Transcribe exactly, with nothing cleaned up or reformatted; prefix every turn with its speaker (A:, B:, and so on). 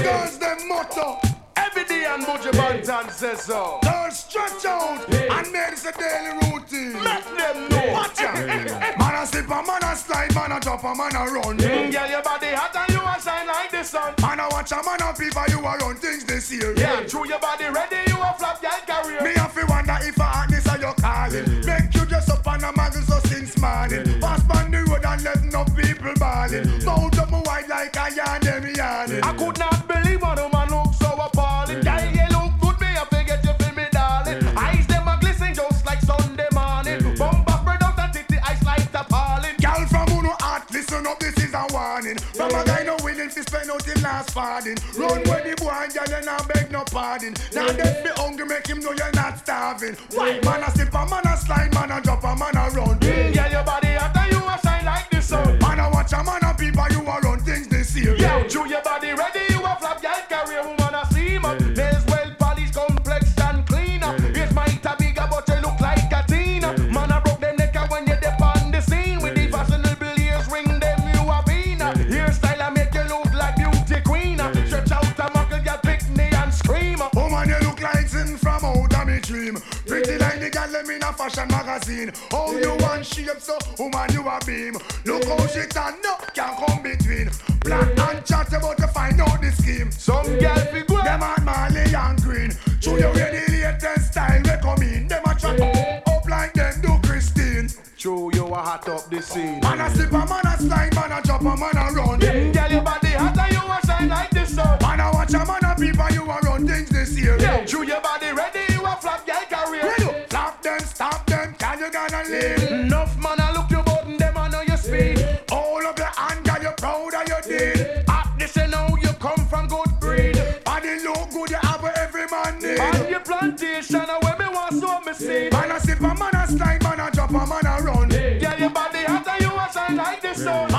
A: girls them motto.
B: Every day and Buju Banton says so.
A: Girls stretch out and make this a daily routine.
B: Let them know.
A: Watch out. Man a slip a man a slide, man a drop a man a run.
B: Mm, girl, your body hot and you a shine like the sun.
A: Man a watch a man a people, you a run things this year.
B: Yeah, true, your body ready, you a flop girl career.
A: Me have to wonder if a hotness are you calling. Make you dress up on a magazine so since morning. Pass on the road and let no people balling. Mount up my white like a yarn, them yarning.
B: I could not believe one woman look so appalling. Girl, you look good, me I forget you feel me, darling. Eyes them a glisten just like Sunday morning. Bumper spread out and titty ice like appalling.
A: Girl from who no heart, listen up, this is a warning. From a guy no willing to spend out his last farthing. Run with the boy and girl, you not beg no pardon. Now they be hungry, make him know you're not starving. Why man a slip a man a slide, man a drop a man a run.
B: Mm, girl, your body hot and you a shine like the sun.
A: Man a watch a man a people, you a run things this year.
B: Yeah, true, your body ready, you a flop girl career. Woman a steam up, nails well polished, complex and clean up. It might a bigger but you look like a teen. Man a broke them neck when you dip on the scene. With the fashionable ears ring them you a bean. Hairstyle a make you look like beauty queen. Stretch out a muckle, girl pick me and scream.
A: Oh man, you look like sin from out of me dream. Pretty like the girl them in a fashion magazine. Oh, you want shape so, oh man, you a beam. Look how she turn up, can't come between. Black and chat about to find out the scheme.
B: Some girl feel good.
A: Them on Marley and Green. Show you where the latest style we come in. Them a chat up like them do Christine.
B: True, you a hot up the scene.
A: Man a slip a man a slide, man a drop a man a run.
B: Mm, girl, your body hot and you a shine like the sun.
A: Man a watch a man a people, you a run things this year.
B: Yeah, true, your body ready, you a flop girl career.
A: Ready? Flap them, stop them, can you gonna live?
B: Enough man a look you button, them I know you speed.
A: All of your hand, girl, you proud of your deed.
B: At this you know you come from good breed.
A: And it look good, you have what every man need.
B: On your plantation, and when me want sow me seed.
A: Man a sip a man a slide, man a drop a man a run.
B: Girl, your body hot and you a shine like the sun.